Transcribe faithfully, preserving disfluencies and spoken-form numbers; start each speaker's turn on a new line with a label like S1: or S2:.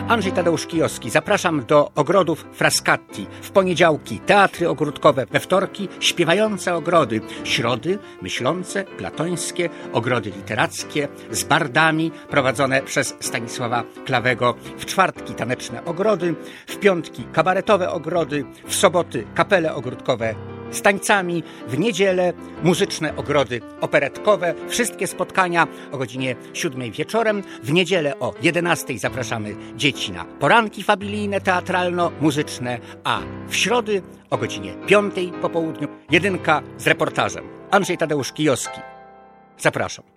S1: Andrzej Tadeusz Kijowski. Zapraszam do ogrodów Frascati. W poniedziałki teatry ogródkowe, we wtorki śpiewające ogrody, środy myślące, platońskie, ogrody literackie z bardami prowadzone przez Stanisława Klawego, w czwartki taneczne ogrody, w piątki kabaretowe ogrody, w soboty kapele ogródkowe z tańcami, w niedzielę muzyczne ogrody operetkowe. Wszystkie spotkania o godzinie siódmej wieczorem. W niedzielę o jedenastej zapraszamy dzieci na poranki familijne, teatralno-muzyczne, a w środy o godzinie piątej po południu jedynka z reportażem. Andrzej Tadeusz Kijowski. Zapraszam.